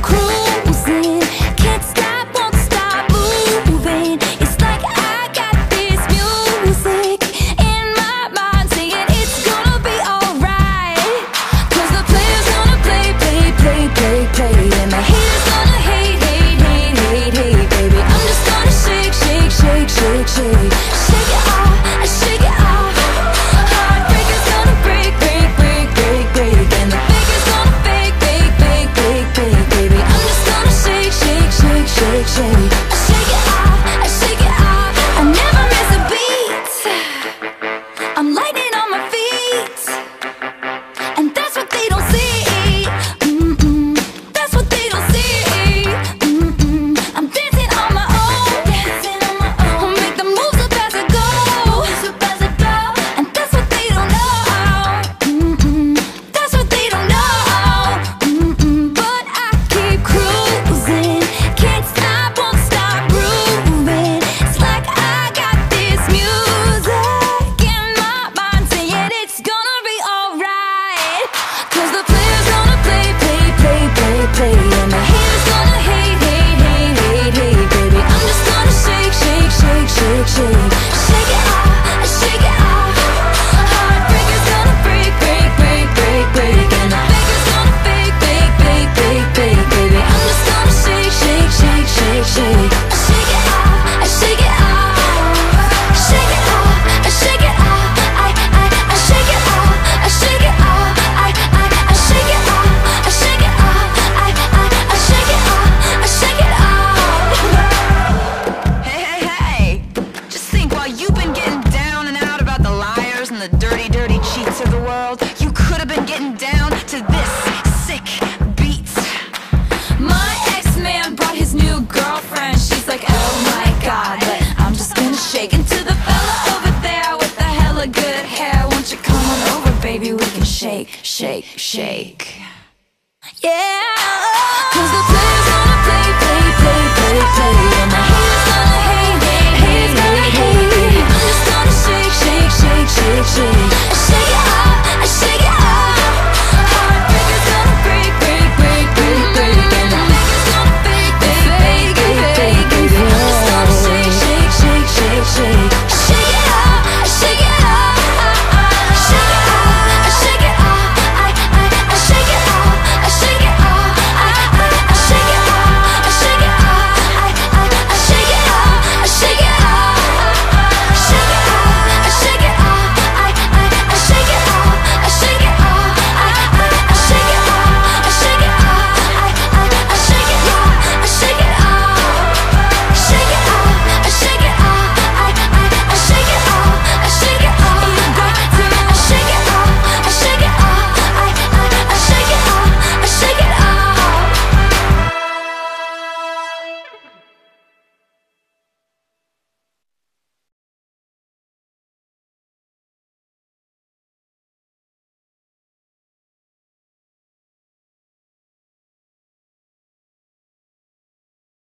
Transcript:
cruising, can't stop, won't stop moving. It's like I got this music in my mind saying it's gonna be alright. 'Cause the player's gonna play, play, play, play, play, and the haters gonna hate, hate, hate, hate, hate, baby. I'm just gonna shake, shake, shake, shake, shake, shake it off, shake it off. Heartbreaker's gonna break, break, break, break, break, and the faker's gonna fake, fake, fake, fake, fake, baby. I'm just gonna shake, shake, shake, shake, shake, shake it off, shake it off. I never miss a beat. I'm lightning on my feet, and that's what they don't see. That's what they don't see. I'm dancing on my own, dancing on my own. Make the moves up as I go, and that's what they don't know. That's what they don't know. But I keep cruising, can't stop, won't stop grooving. It's like I got this music in my mind saying it's gonna be alright. 'Cause the player's gonna play, play, play, play, play, and the haters gonna hate, hate, hate, hate, hate, baby. I'm just gonna shake, shake, shake, shake, shake, shake it off, shake it off. Heartbreaker's gonna break, break, break, break, break, and the faker's gonna fake, fake, fake, fake, fake, baby. I'm just gonna shake, shake, shake, shake, shake, shake it off, shake it off, shake it off, shake it off. I shake it off, shake it off. I shake it off, shake it off. I shake it off, shake it off. Hey, hey, hey! Just think, while you've been getting down and out about the liars and the dirty, dirty cheats of the world, you could have been getting down to this sick beat. My ex-man brought his new girlfriend. She's like, oh my god, but I'm just gonna shake into the fella over there with the hella good hair. Won't you come on over, baby? We can shake, shake, shake. Yeah.